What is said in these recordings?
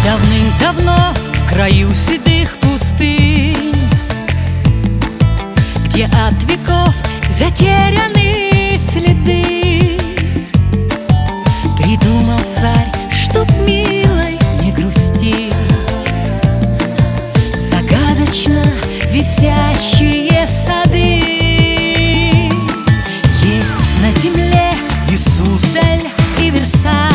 Давным-давно в краю седых пустынь, где от веков затеряны следы, придумал царь, чтоб милой не грустить, загадочно висящие сады. Есть на земле и Суздаль, и Версаль,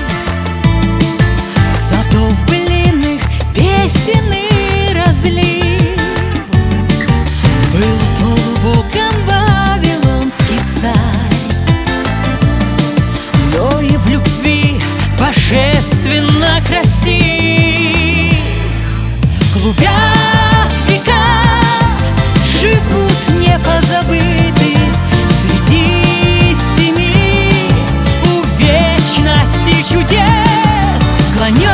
садов былиных песен и разлив. Был полубогом вавилонский царь, но и в любви божественно красив. Клубят века, живут не позабыты среди семи у вечности чудес склоненные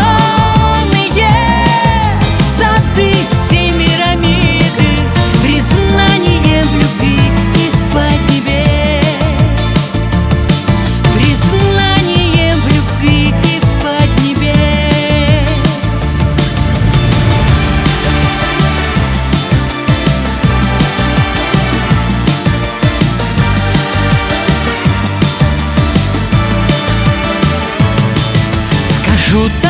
сады Семирамиды, признанием любви из-под небес, признанием в любви из-под небес. Скажу